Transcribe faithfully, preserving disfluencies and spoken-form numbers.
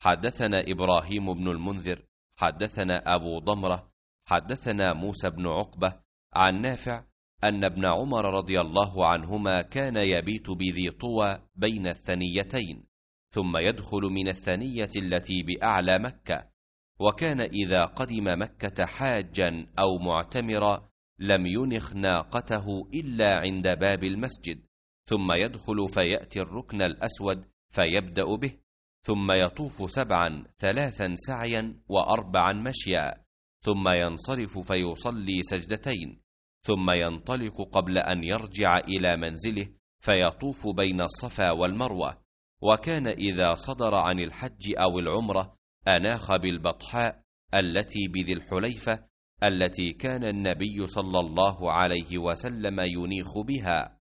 حدثنا إبراهيم بن المنذر حدثنا أبو ضمرة حدثنا موسى بن عقبة عن نافع أن ابن عمر رضي الله عنهما كان يبيت بذي طوى بين الثنيتين، ثم يدخل من الثنية التي بأعلى مكة، وكان إذا قدم مكة حاجا أو معتمرا لم ينخ ناقته إلا عند باب المسجد، ثم يدخل فيأتي الركن الأسود فيبدأ به، ثم يطوف سبعا ثلاثا سعيا وأربعا مشيا، ثم ينصرف فيصلي سجدتين، ثم ينطلق قبل أن يرجع إلى منزله فيطوف بين الصفا والمروة. وكان إذا صدر عن الحج أو العمرة أناخ بالبطحاء التي بذي الحليفة التي كان النبي صلى الله عليه وسلم ينيخ بها.